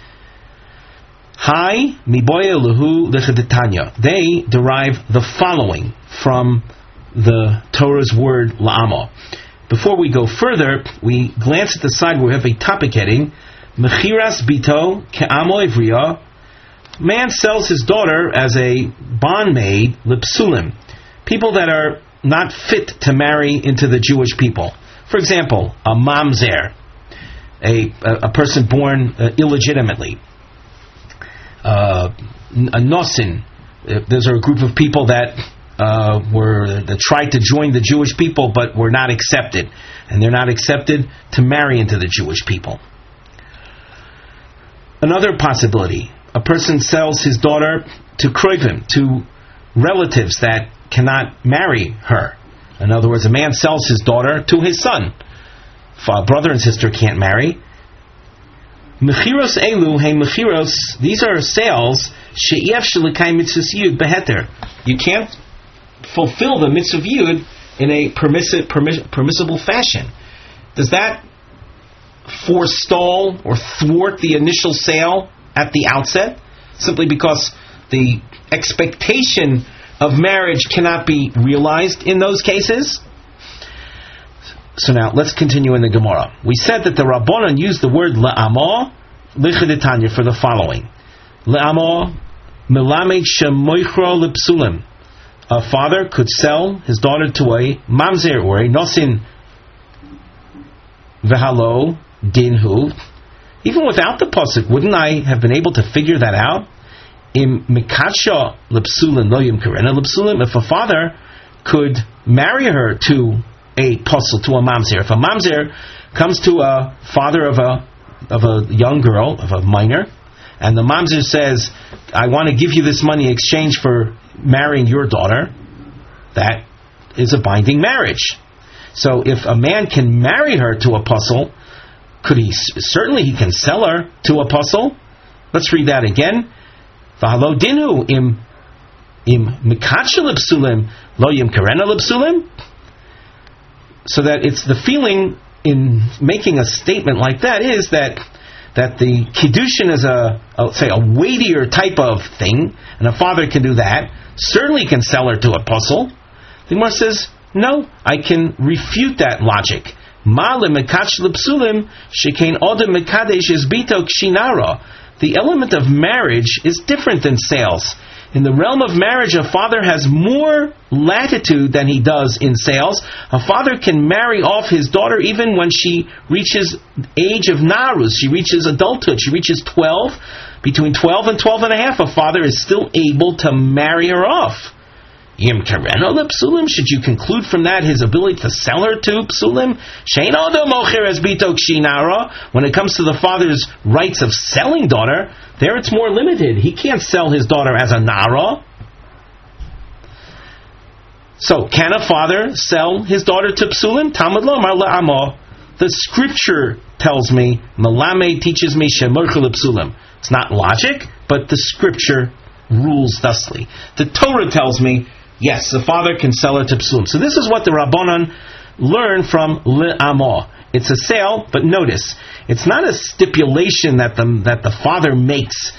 Hai miboye lehu lechedetanya. They derive the following from the Torah's word la'amo. Before we go further, we glance at the side where we have a topic heading, Mechiras bito ke'amo ivriya. Man sells his daughter as a bondmaid, lipsulim, people that are not fit to marry into the Jewish people. For example, a mamzer, a person born illegitimately. A nosin, those are a group of people that tried to join the Jewish people but were not accepted, and they're not accepted to marry into the Jewish people. Another possibility, a person sells his daughter to kroivim, to relatives that cannot marry her. In other words, a man sells his daughter to his son. If a brother and sister can't marry. Mechiros elu, hey mechiros, these are sales, she'iev shelikai mitzvah yud beheter. You can't fulfill the mitzvah yud in a permissible fashion. Does that forestall or thwart the initial sale at the outset? Simply because the expectation of marriage cannot be realized in those cases? So now, let's continue in the Gemara. We said that the Rabbanan used the word le'amo, lichedetanya, for the following. Le'amo, melamed shemoichro lepsulim. A father could sell his daughter to a mamzer, or a nosin v'halo dinhu. Even without the pasuk, wouldn't I have been able to figure that out? Im mikatsha lepsulim loyim karena lepsulim. If a father could marry her to a puzzle, to a mamzer. If a mamzer comes to a father of a young girl, of a minor, and the mamzer says, I want to give you this money in exchange for marrying your daughter, that is a binding marriage. So if a man can marry her to a puzzle, certainly he can sell her to a puzzle. Let's read that again. V'halo dinu im mikatsha lepsulim lo yim karena lepsulim. So that it's the feeling in making a statement like that is that the kiddushin is a weightier type of thing, and a father can do that. Certainly can sell her to a puzzle. The Gemara says, no, I can refute that logic. The element of marriage is different than sales. In the realm of marriage, a father has more latitude than he does in sales. A father can marry off his daughter even when she reaches age of narus. She reaches adulthood. She reaches 12. Between 12 and 12 and a half, a father is still able to marry her off. Yim kareno lepsulim. Should you conclude from that his ability to sell her to psulim? Shein odo mocher es bito kshinara. When it comes to the father's rights of selling daughter, there it's more limited. He can't sell his daughter as a nara. So, can a father sell his daughter to psulim? Talmud lomar le'amo. The scripture tells me, Malame teaches me shemorcha lepsulim. It's not logic, but the scripture rules thusly. The Torah tells me, yes, the father can sell her to psulim. So this is what the Rabbanan learn from le'amo. It's a sale, but notice, it's not a stipulation that the father makes.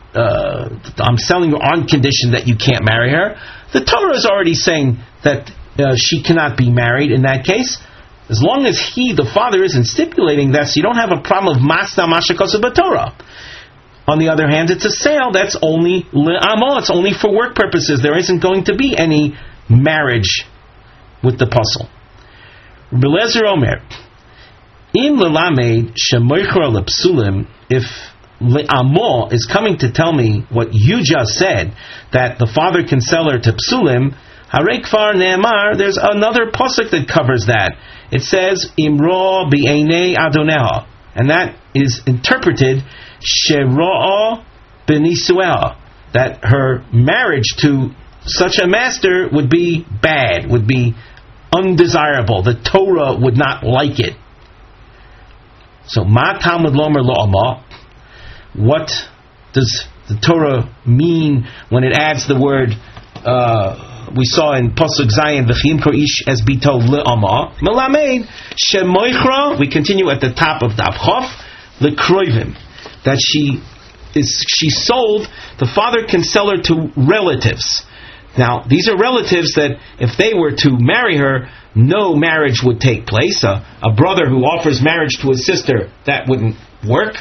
I'm selling you on condition that you can't marry her. The Torah is already saying that she cannot be married in that case. As long as the father, isn't stipulating that, so you don't have a problem of Masna Mashakos B'Torah. On the other hand, it's a sale that's only Le'amo, it's only for work purposes. There isn't going to be any marriage with the puzzle. Rabbi Eliezer Omer, in Lelamed Shemoichra Lepsulim, if Le'amo is coming to tell me what you just said, that the father can sell her to Psulim, Harei Kfar Ne'emar, there's another pasuk that covers that. It says, Imro B'einei Adoneha, and that is interpreted Shero'ah B'nisueha, that her marriage to such a master would be bad, would be undesirable. The Torah would not like it. So, Ma Talmud Lomer Lo'ama, what does the Torah mean when it adds the word, we saw in Pasuk Zayin, V'chim kor ish es bito le'ama, Melamed, shemoichra, we continue at the top of Daf Chof, lekroivim, that she sold, the father can sell her to relatives. Now, these are relatives that if they were to marry her, no marriage would take place. A brother who offers marriage to his sister, that wouldn't work.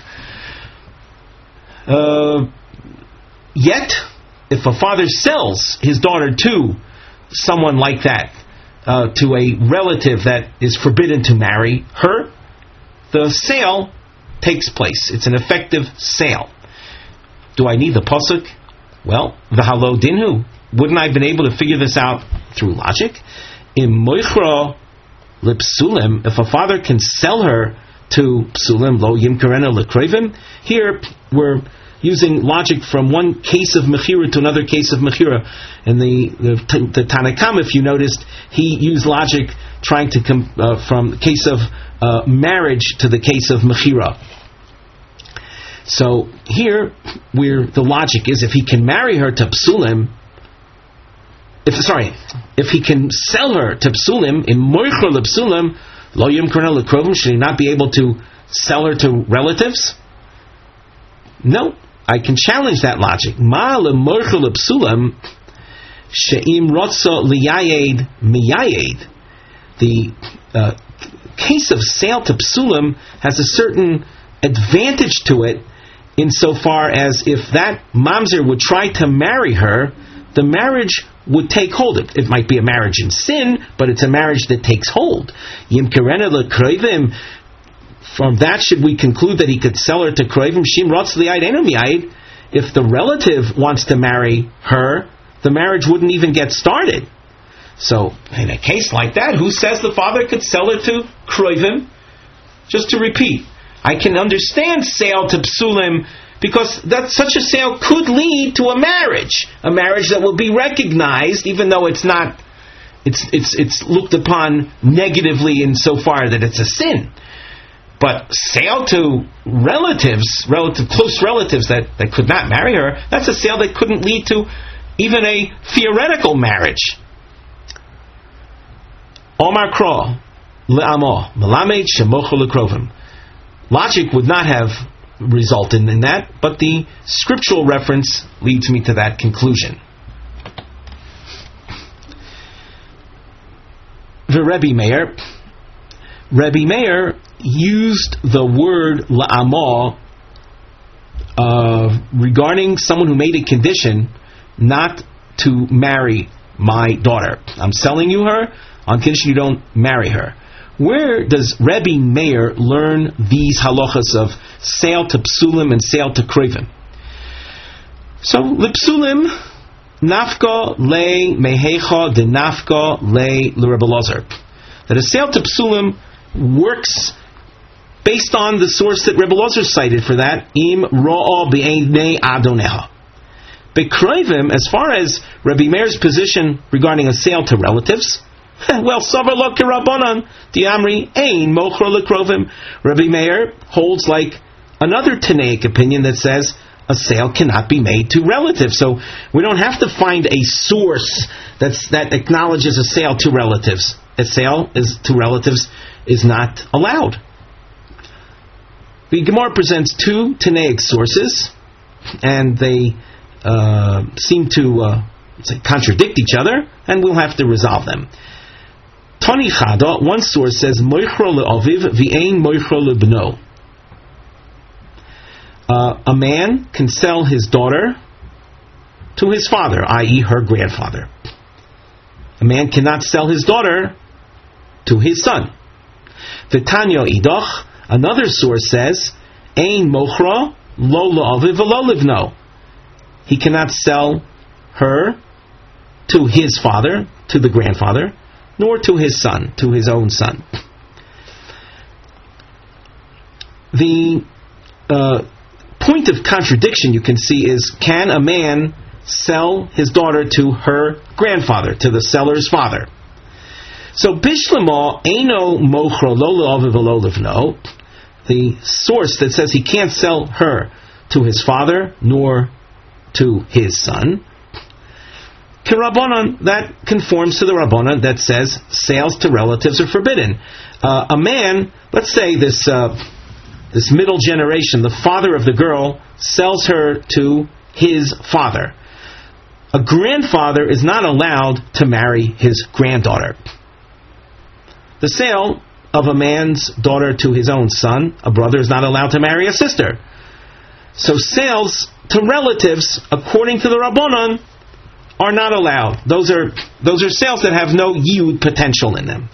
Yet, if a father sells his daughter to someone like that, to a relative that is forbidden to marry her, the sale takes place. It's an effective sale. Do I need the pasuk? Well, v'halo dinhu. Wouldn't I have been able to figure this out through logic? In moichra lipsulim, if a father can sell her to psulim lo yimkarena lekrevim, here we're using logic from one case of mechira to another case of mechira. And the Tanna Kamma, if you noticed, he used logic trying to come from the case of marriage to the case of mechira. So here, where the logic is, if he can marry her to psulim, if he can sell her to psulim, in moichra lepsulim, lo yimkarena lekrovim, should he not be able to sell her to relatives? No. I can challenge that logic. Ma lemoichra lepsulim, she'im rotza liyayed miyayed. The case of sale to psulim has a certain advantage to it, insofar as if that mamzer would try to marry her, the marriage would take hold. It might be a marriage in sin, but it's a marriage that takes hold. Yimkarena lekroivim. From that, should we conclude that he could sell her to kroivim? Shim rotz liyayed enu miyayed. If the relative wants to marry her, the marriage wouldn't even get started. So, in a case like that, who says the father could sell her to kroivim? Just to repeat, I can understand sale to psulim, because that such a sale could lead to a marriage that will be recognized, even though it's not, it's looked upon negatively insofar that it's a sin. But sale to close relatives that could not marry her, that's a sale that couldn't lead to even a theoretical marriage. Omar Kro, le'amo, melamed shemocho lekrovim. Logic would not have resulted in that, but the scriptural reference leads me to that conclusion. The Rebbe Meir used the word la'amo regarding someone who made a condition not to marry my daughter. I'm selling you her on condition you don't marry her. Where does Rebbe Meir learn these halachas of sale to psulim and sale to krevim? So, l'psulim nafka le mehecha de nafka le l'Rebbe Elazar. That a sale to psulim works based on the source that Rebbe Elazar cited for that, im ro'ah b'einei adoneha. Bekrevim, as far as Rebbe Meir's position regarding a sale to relatives, well, savar lo k'Rabbanan di'amri ein mochra lekrovim. Rebbe Meir holds like another Tanaic opinion that says a sale cannot be made to relatives. So we don't have to find a source that acknowledges a sale to relatives. A sale to relatives is not allowed. The Gemara presents two Tanaic sources, and they seem to contradict each other, and we'll have to resolve them. Tani Chada, one source says, Moichro le'aviv v'ein moichro le'bno. A man can sell his daughter to his father, i.e. her grandfather. A man cannot sell his daughter to his son. V'tanyo idoch, another source says, Ein mochra lo le'aviv v'lo le'bno. He cannot sell her to his father, to the grandfather, nor to his son, to his own son. The point of contradiction you can see is, can a man sell his daughter to her grandfather, to the seller's father? So Bishlama Eino Mochro Lo Le'aviv V'lo Le'bno, the source that says he can't sell her to his father nor to his son, K'Rabbanan, that conforms to the Rabbanan that says sales to relatives are forbidden. A man, let's say this middle generation, the father of the girl sells her to his father. A grandfather is not allowed to marry his granddaughter. The sale of a man's daughter to his own son, a brother is not allowed to marry a sister. So sales to relatives, according to the Rabbanan, are not allowed. Those are sales that have no yiyud potential in them.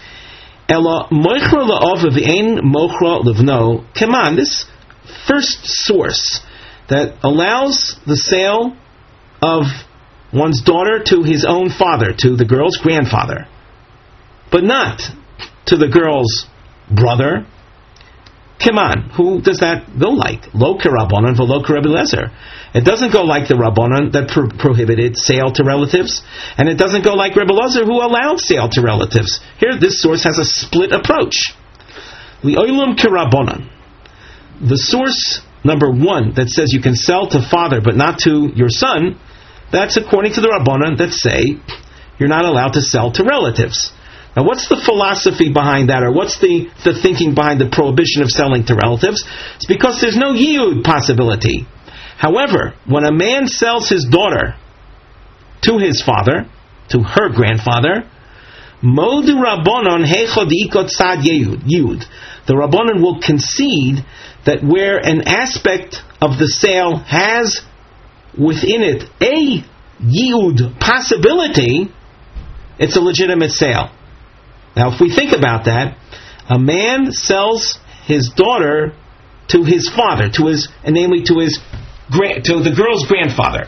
Come on, this first source that allows the sale of one's daughter to his own father, to the girl's grandfather, but not to the girl's brother. Come on, who does that go like? Lo k'Rabbanan v'lo k'Rebbi Eliezer. It doesn't go like the Rabbanan that prohibited sale to relatives, and it doesn't go like Rebbi Eliezer who allowed sale to relatives. Here, this source has a split approach. Li'olam k'Rabbanan. The source number one that says you can sell to father but not to your son, that's according to the Rabbanan that say you're not allowed to sell to relatives. Now, what's the philosophy behind that, or what's the thinking behind the prohibition of selling to relatives? It's because there's no yiyud possibility. However, when a man sells his daughter to his father, to her grandfather, Modu Rabbanon heichod ikot sad yiyud. The Rabbanon will concede that where an aspect of the sale has within it a yiyud possibility, it's a legitimate sale. Now, if we think about that, a man sells his daughter to his father, to the girl's grandfather.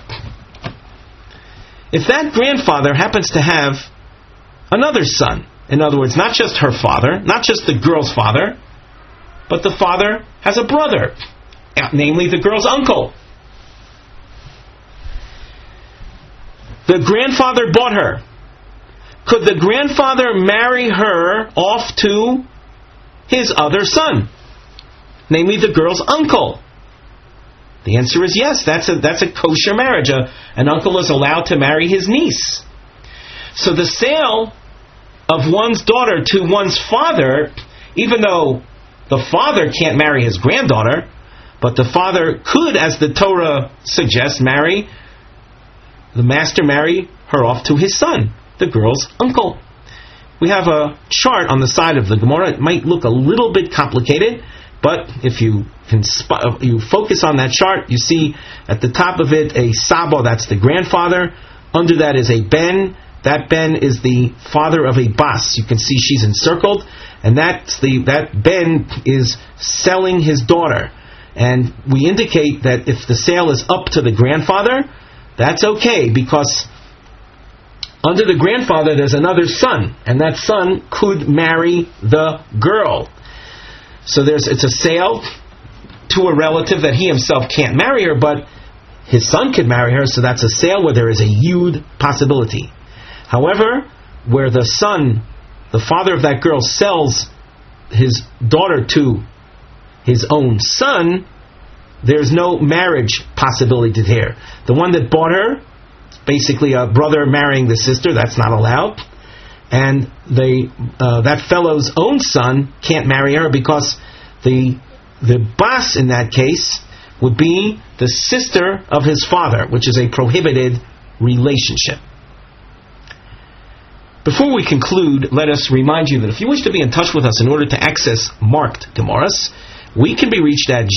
If that grandfather happens to have another son, in other words, not just her father, not just the girl's father, but the father has a brother, namely the girl's uncle. The grandfather bought her. Could the grandfather marry her off to his other son, namely the girl's uncle? The answer is yes. That's a kosher marriage. An uncle is allowed to marry his niece. So the sale of one's daughter to one's father, even though the father can't marry his granddaughter, but the father could, as the Torah suggests, marry her off to his son, the girl's uncle. We have a chart on the side of the Gemara. It might look a little bit complicated, but if you focus on that chart, you see at the top of it a Saba, that's the grandfather. Under that is a Ben. That Ben is the father of a Bas. You can see she's encircled, and that Ben is selling his daughter. And we indicate that if the sale is up to the grandfather, that's okay, because under the grandfather there's another son, and that son could marry the girl. So it's a sale to a relative that he himself can't marry her, but his son could marry her, so that's a sale where there is a yud possibility. However, where the son, the father of that girl, sells his daughter to his own son, there's no marriage possibility there. The one that bought her, basically a brother marrying the sister, that's not allowed. And that fellow's own son can't marry her because the Bas in that case would be the sister of his father, which is a prohibited relationship. Before we conclude, let us remind you that if you wish to be in touch with us in order to access marked Gemaras, we can be reached at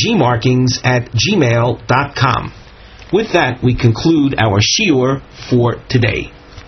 gmarkings@gmail.com. With that, we conclude our shiur for today.